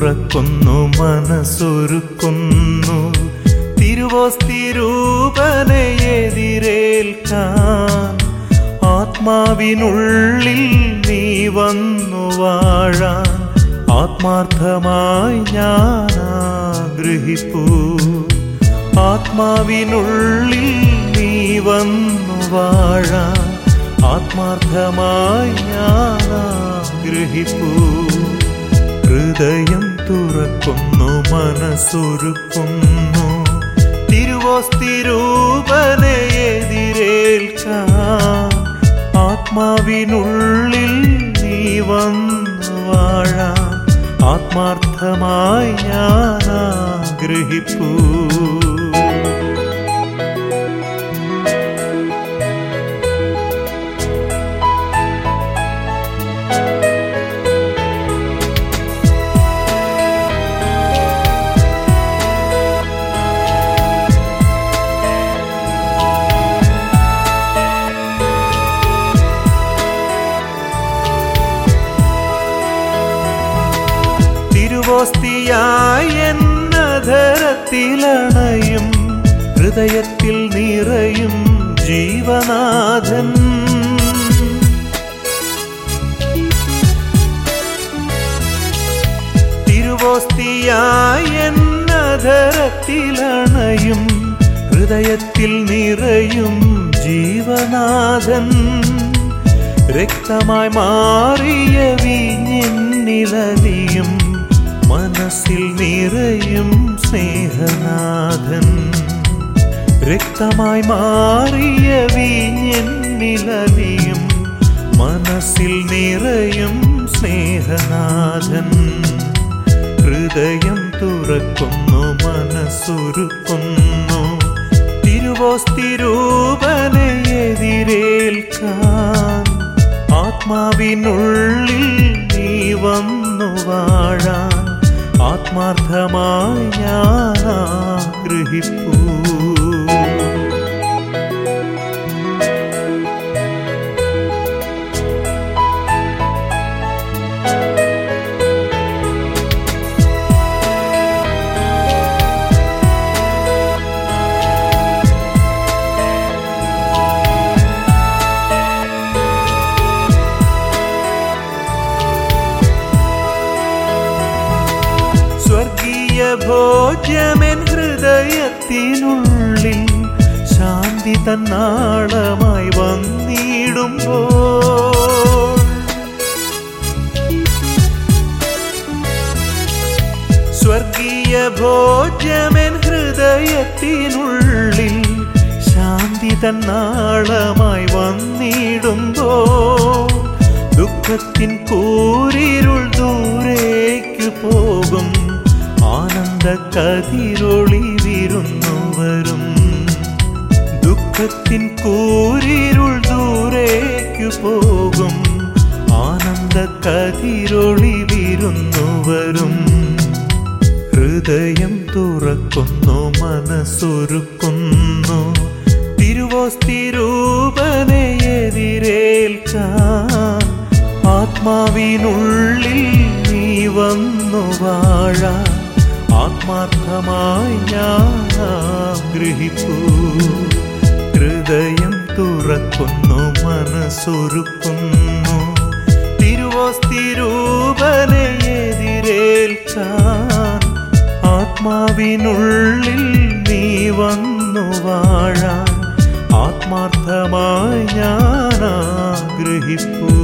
തുറക്കുന്നു മനസ്സൊരുക്കുന്നു തിരുവോസ്തിരൂപനെ എതിരേൽക്കാൻ ആത്മാവിനുള്ളിൽ നീ വന്നു വാഴാൻ ആത്മാർത്ഥമായി ഞാൻ ആഗ്രഹിപ്പൂ ആത്മാവിനുള്ളിൽ നീ വന്നു വാഴാൻ ആത്മാർത്ഥമായി ഞാൻ ആഗ്രഹിപ്പൂ ഹൃദയം തുറക്കുന്നു മനസ്സൊരുക്കുന്നു തിരുവോസ്തിരൂപനെ എതിരേൽക്കാൻ ആത്മാവിനുള്ളിൽ നീ വന്നു വാഴാൻ ആത്മാർത്ഥമായി ഞാൻ ആഗ്രഹിപ്പൂ തിരുവോസ്തിയായ എന്നധരത്തിലണയും ഹൃദയത്തിൽ നിറയും ജീവനാഥൻ തിരുവോസ്തിയായ എന്നധരത്തിലണയും ഹൃദയത്തിൽ നിറയും ജീവനാഥൻ രക്തമായി മാറിയ വീഞ്ഞെന്നിലലിയും മനസ്സിൽ നിറയും സ്നേഹനാഥൻ രക്തമായി മാറിയ വീഞ്ഞെന്നിലലിയും മനസ്സിൽ നിറയും സ്നേഹനാഥൻ ഹൃദയം തുറക്കുന്നു മനസ്സൊരുക്കുന്നു തിരുവോസ്തിരൂപനെ എതിരേൽക്കാൻ ആത്മാവിനുള്ളിൽ നീ വന്നു വാഴാൻ ആത്മാർത്ഥമായി ഞാൻ ആഗ്രഹിപ്പൂ സ്വർഗീയ ഭോജ്യമെൻ ഹൃദയത്തിനുള്ളിൽ ശാന്തി തന്നാളമായി വന്നിടുമ്പോൾ സ്വർഗീയ ഭോജ്യമെൻ ഹൃദയത്തിനുള്ളിൽ ശാന്തി തന്നാളമായി വന്നിടുമ്പോൾ ദുഃഖത്തിൻ കൂരിരുൾ ദൂരേക്കു പോകും ആനന്ദ കതിരൊളി വിരുന്നു വരും ദുഃഖത്തിൻ കൂരിരുൾ ദൂരേക്കു പോകും ആനന്ദ കതിരൊളി വിരുന്നു വരും ഹൃദയം തുറക്കുന്നു മനസ്സൊരുക്കുന്നു തിരുവോസ്തിരൂപനെ എതിരേൽക്കാൻ ആത്മാവിനുള്ളിൽ നീ വന്നു വാഴാൻ ആത്മാർത്ഥമായി ഞാൻ ആഗ്രഹിപ്പൂ ഹൃദയം തുറക്കുന്നു മനസ്സൊരുക്കുന്നു തിരുവോസ്തിരൂപനെ എതിരേൽക്കാൻ ആത്മാവിനുള്ളിൽ നീ വന്നു വാഴാൻ ആത്മാർത്ഥമായി ഞാൻ ആഗ്രഹിപ്പൂ